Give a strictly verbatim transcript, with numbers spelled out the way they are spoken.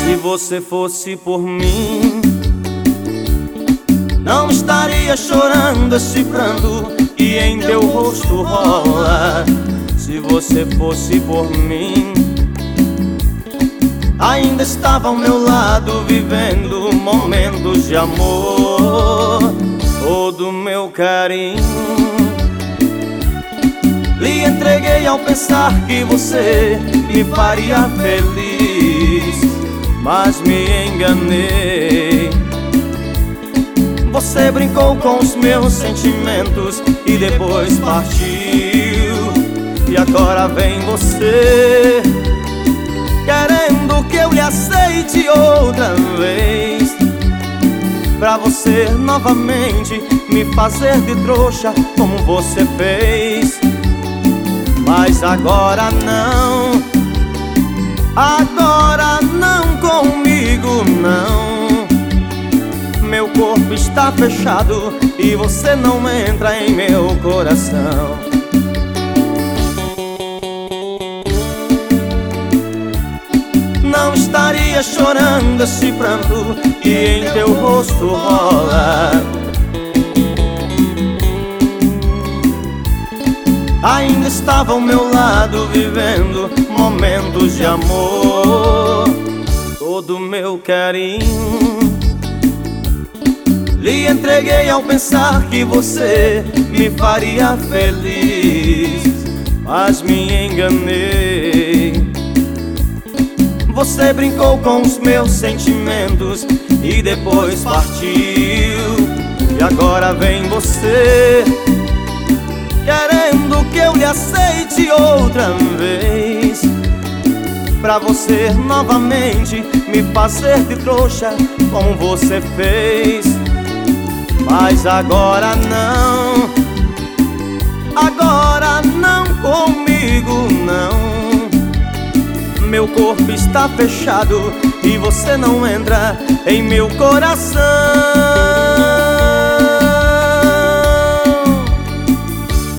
Se você fosse por mim, não estaria chorando esse pranto que em teu rosto rola. Se você fosse por mim, ainda estava ao meu lado, vivendo momentos de amor. Todo meu carinho lhe entreguei ao pensar que você me faria feliz, mas me enganei. Você brincou com os meus sentimentos e depois partiu. E agora vem você, querendo que eu lhe aceite outra vez, pra você novamente me fazer de trouxa como você fez. Mas agora não, agora não comigo não. Meu corpo está fechado e você não entra em meu coração. Não estaria chorando esse pranto que em teu rosto rola. Ainda estava ao meu lado, vivendo momentos de amor. Todo meu carinho lhe entreguei ao pensar que você me faria feliz, mas me enganei. Você brincou com os meus sentimentos e depois partiu. E agora vem você, querendo que eu lhe aceite outra vez, pra você novamente me fazer de trouxa como você fez. Mas agora não, agora não comigo não. Meu corpo está fechado e você não entra em meu coração.